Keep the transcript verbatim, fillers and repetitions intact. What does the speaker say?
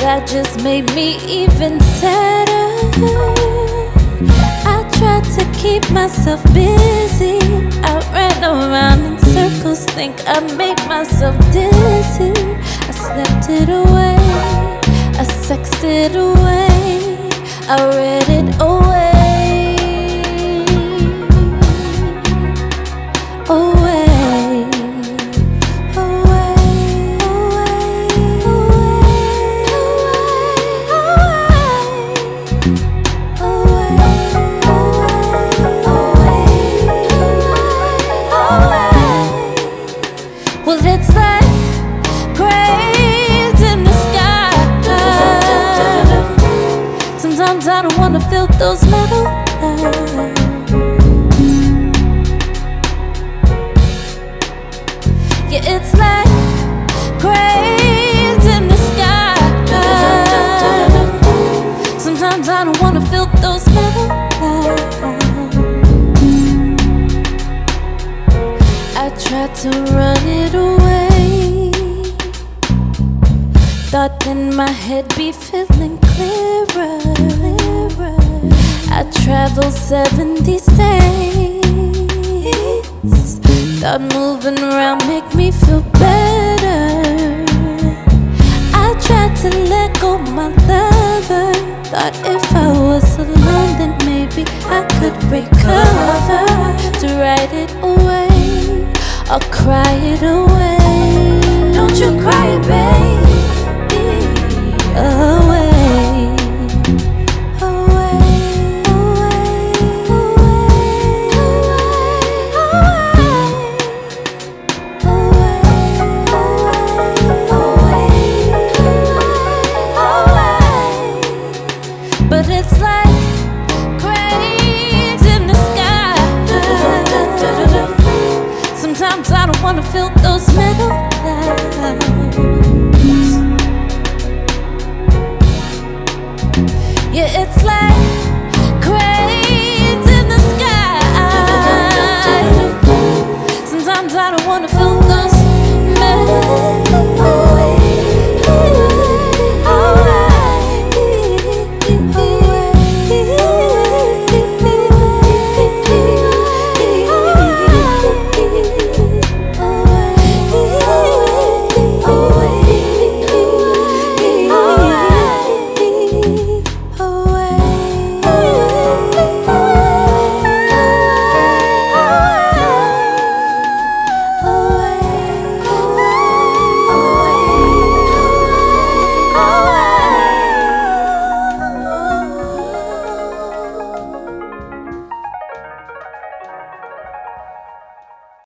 that just made me even sadder. I tried to keep myself busy. I ran around in circles, think I made myself dizzy. I slept it away, I sexed it away, I read it away. Away, away, away, away, away. Well, it's like cranes in the sky. Sometimes I don't wanna feel those metal eyes. Yeah, it's like cranes in the sky. Sometimes I don't wanna feel those metal eyes. I tried to run it away, thought then my head be feeling clearer. I traveled seventy states, thought moving around make me feel better.